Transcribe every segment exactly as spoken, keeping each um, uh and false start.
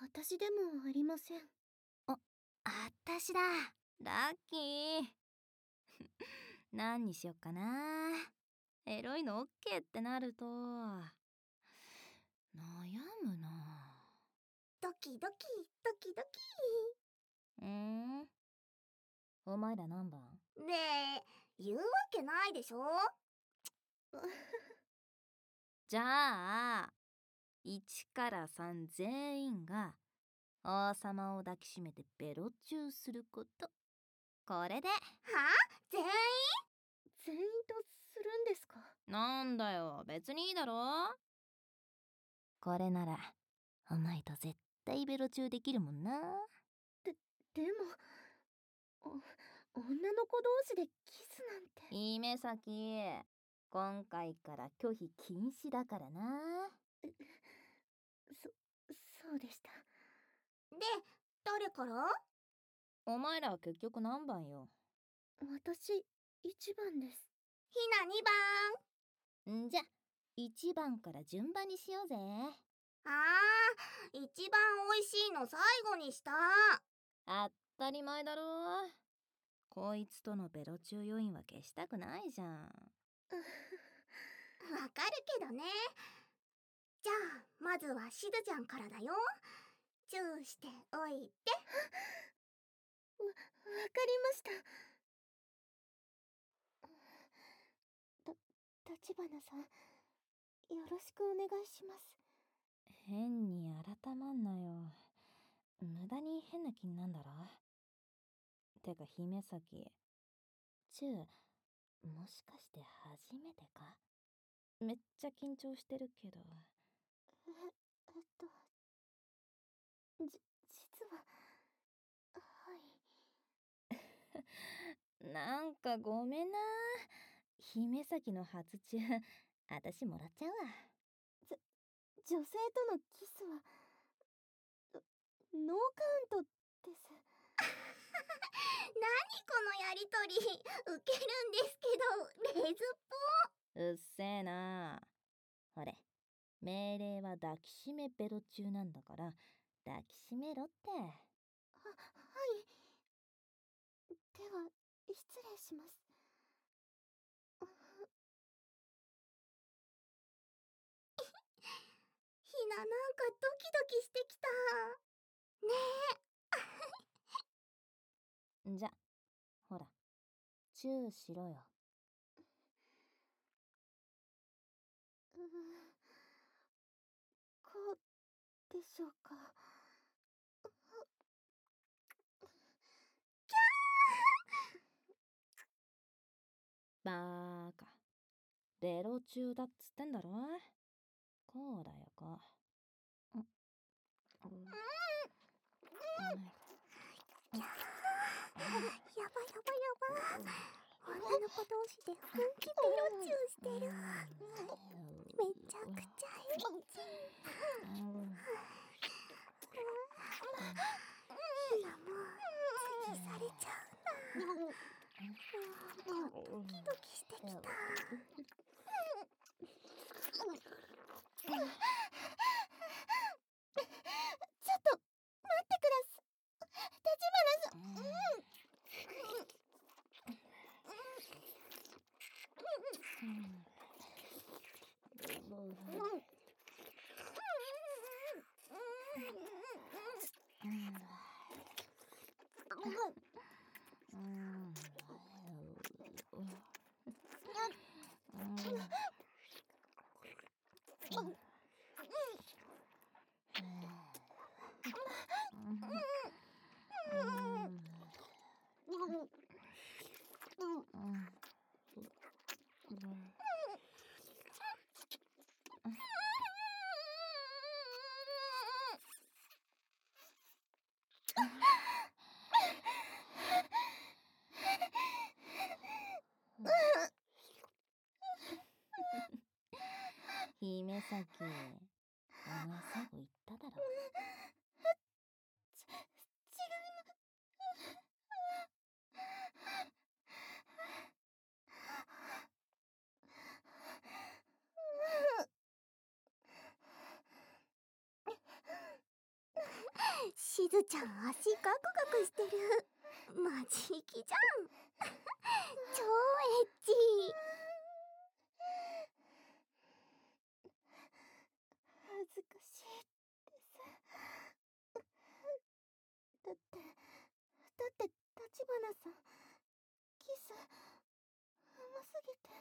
私でもありません。 あ、あたしだ。ラッキー。何にしよっかな。エロいのオッケーってなると悩むな。 ドキドキドキドキ。 うーん、お前ら何番？ ねえ、言うわけないでしょ。 じゃあいちからさん全員が王様を抱きしめてベロチューすること。これで。 は？全員？全員とするんですか？ なんだよ、別にいいだろ。これならお前と絶対ベロチューできるもんな。 で、でもお女の子同士でキスなんて。 姫崎、今回から拒否禁止だからな。 そ、そうでした。で、誰から？ お前らは結局何番よ。 私いちばんです。ひなにばん。 んじゃいちばんから順番にしようぜ。 あー、一番美味しいの最後にした。 当たり前だろ。こいつとのベロチュー余韻は消したくないじゃん。 わかるけどね。じゃあまずはしずちゃんからだよ。チューしておいて。わ、わかりました。た、立花さん、よろしくお願いします。 変に改まんなよ。無駄に変な気になんだろ。てか姫崎、チューもしかして初めてか？めっちゃ緊張してるけど。 え、えっとじ、実は、はい。 なんかごめんな。姫崎の初チュー私もらっちゃうわ。 じょ女性とのキスはノーカウントです。何このやりとり、ウケるんですけどレズっぽ。 うっせえな。ほれ、命令は抱きしめベロ中なんだから抱きしめろって。は、 はい。では失礼します。ひな、なんかドキドキしてきた。ねえ。じゃ、ほら、チューしろよ。 うーこうでしょうか。キャバーカ。ベロ中だっつってんだろ。こうだよ、こう。ん、うん、 ー。やばやばやば。女の子同士で本気ベロチューしてる。めちゃくちゃエッチ。ひなも次されちゃうんだ。なんかドキドキしてきた。ちょっと待ってください、立花さん。 姫崎、お前最後言っただろ。 ち、違います。 しずちゃん足ガクガクしてる。マジイキじゃん。超エッチ。恥ずかしいです。だってだって立花さんキスうますぎて。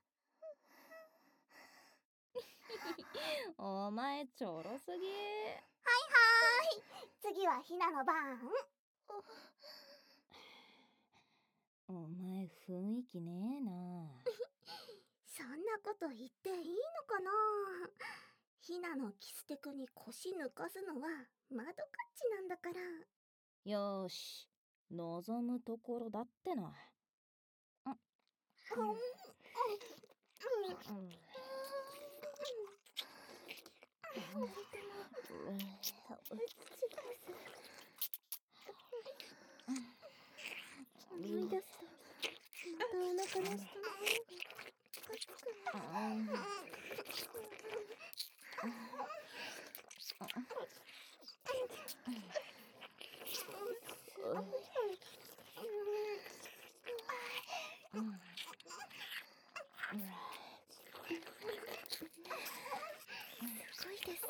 お前ちょろすぎ。 はいはーい、次はひなの番。 お前雰囲気ねえな。 そんなこと言っていいのかな。ひなのキステクに腰抜かすのはマドカッチなんだから。 よーし、望むところだってな。うん思い出すとまたお腹の下の方が熱くなる。すごいです。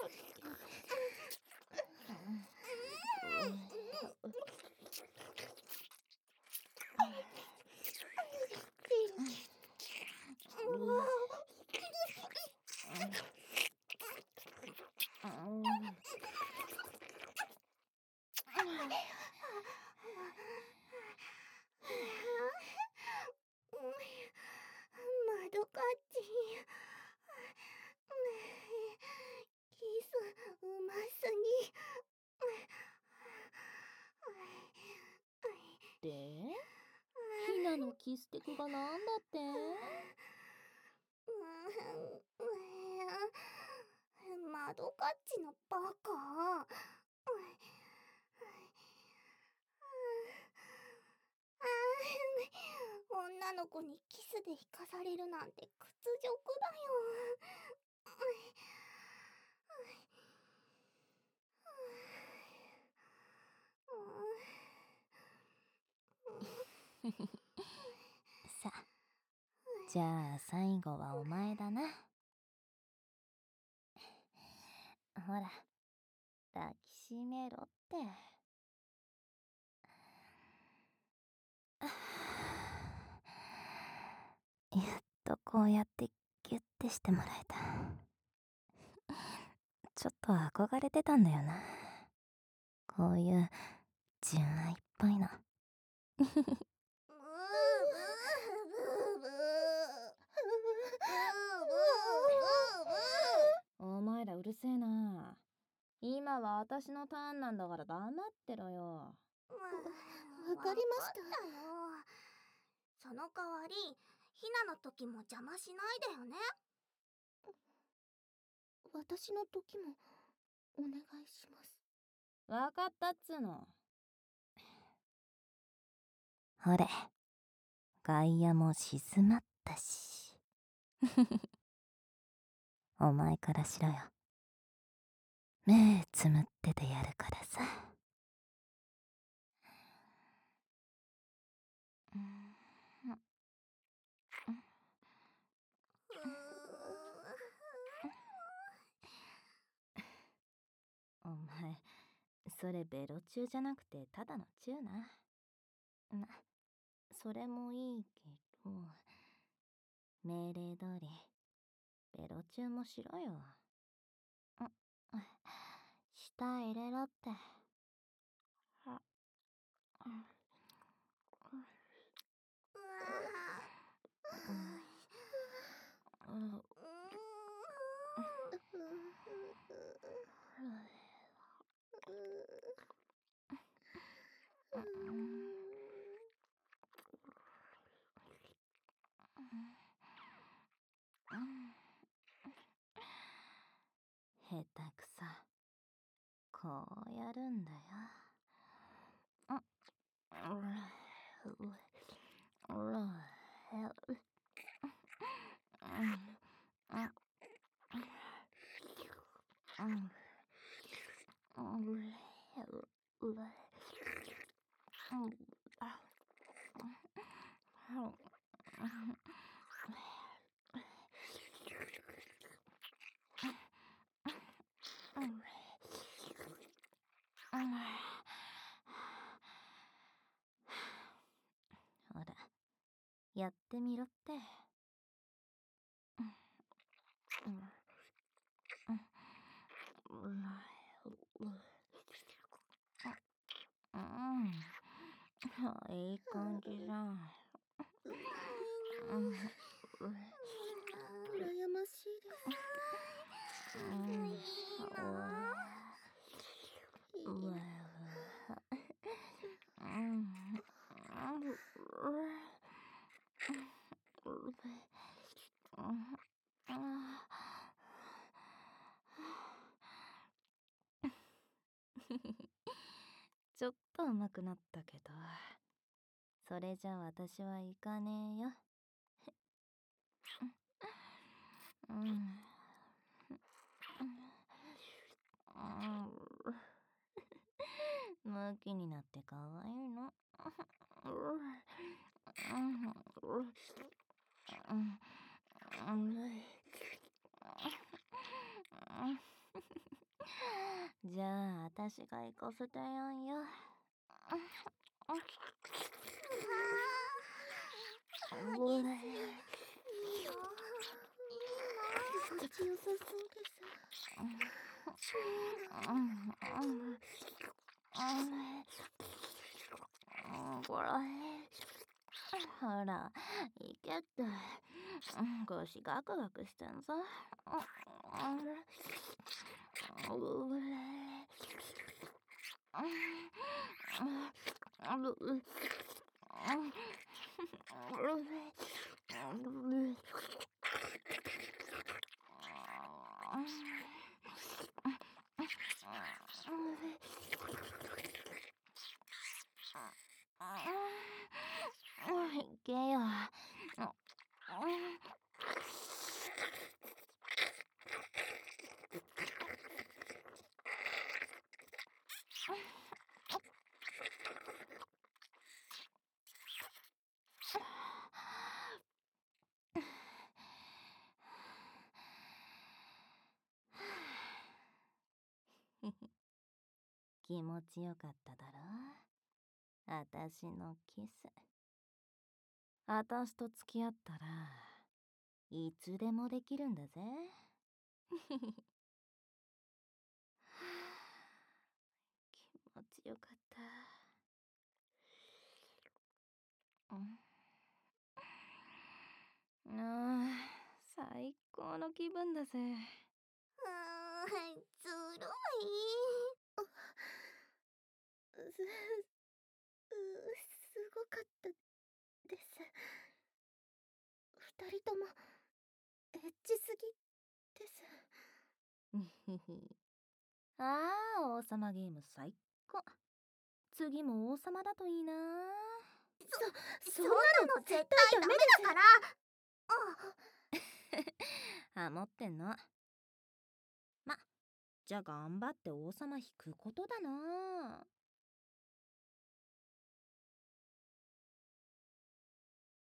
マドカッチ、キスうますぎ。 で、ひなのキステクがなんだって？ マドカッチのバカ。女の子にキスで引かされるなんて屈辱だよ。 さあ、じゃあ最後はお前だな。ほら、抱きしめろって。やっとこうやってギュッてしてもらえた。ちょっと憧れてたんだよな。こういう純愛っぽいの。お前らうるせえな。今は私のターンなんだから黙ってろよ。 わかりましたよ。その代わりひなの時も邪魔しないでよね。私の時もお願いします。 わかったっつーの。ほれ、外野も静まったし。お前からしろよ。目つむっててやるからさ。お前、それベロチューじゃなくてただのチューな。ま、それもいいけど、命令通り、ベロチューもしろよ。ん、舌入れろって。下手くそ。こうやるんだよ。 ってみろって。うん、いい感じじゃん。 羨ましいです。いいな。 ちょっと上手くなったけど、それじゃ私は行かねえよ。うん。ムキになってかわいいの。じゃあ私が行かせてやんよ。 いいよ。いいな。気持ちよさそうです。 これほら、いけって。腰ガクガクしてんぞ。いけよ。気持ちよかっただろ。あたしのキス。あたしと付き合ったらいつでもできるんだぜ。気持ちよかった。うん、ああ、最高の気分だぜ。 うーん、ずるい。す、すごかったです。二人ともエッチすぎです。 ああ、王様ゲーム最高。次も王様だといいな。 そ、そんなの絶対ダメだから。 あ、ハモってんの。ま、じゃあ頑張って王様引くことだな。